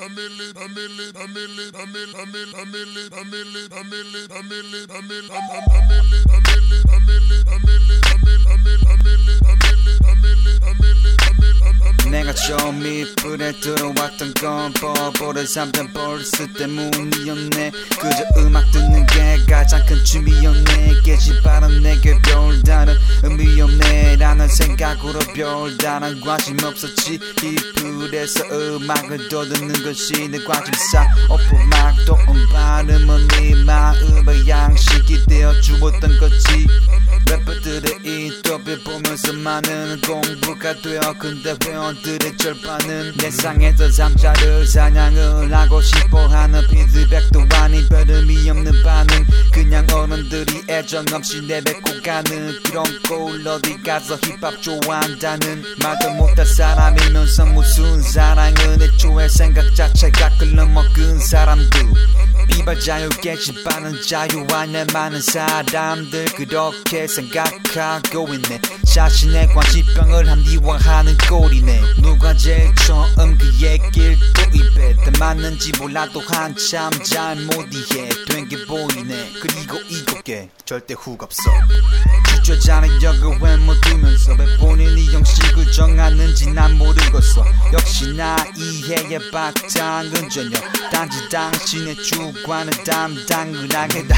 내가 처음 이 불에 들어왔던 건 버버를 삼던 버스 때문이었네. 그저 음악 듣는 게 가장 큰 취미였네. 깨지바람 내게 별다른 의미 없네 라는 생각으로 별다른 관심 없었지. 이 불에서 음악을 더 듣는 것이 내 관심사. 어프막도 발음은 네 마음의 양식이 되어 주었던 거지. 래퍼들의 인터뷰 보면서 많은 공부가 되어. 근데 회원들의 절반은 세상에서 잠자를 사냥을 하고 싶어하는 피드백도 아닌 별 의미 없는 반응. 그냥 어른들이 애정 없이 내뱉고 가는 그런 꼴. 어디 가서 힙합 좋아한다는 말도 못할 사람이면서 무슨 사랑은 애초에 생각 자체가 끌려먹은 사람들. 비발 자유 깨지바는 자유 안에 많은 사람들 그렇게 생각하고 있네. 자신의 관심병을 합리화하는 꼴이네. 누가 제일 처음 그 얘기를 도입해 다 맞는지 몰라도 한참 잘 못 이해 된 게 보이네. 그리고 이곡에 절대 훅 없어. 주저자는 역을 왜 못 두면서 왜 본인이 형식을 정하는지 난 모르겠어. 역시나 이해의 바탕은 전혀 단지 당신의 주관을 담당을 하겠다.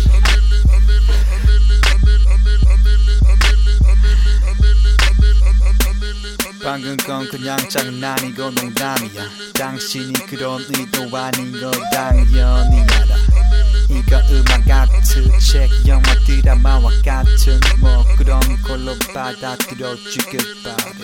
방금 건 그냥 장난이고 농담이야. 당신이 그런 의도 아닌 거 당연히 알아. 이거 음악 같은 책, 영화, 드라마와 같은 뭐 그런 걸로 받아들여 주길 바래.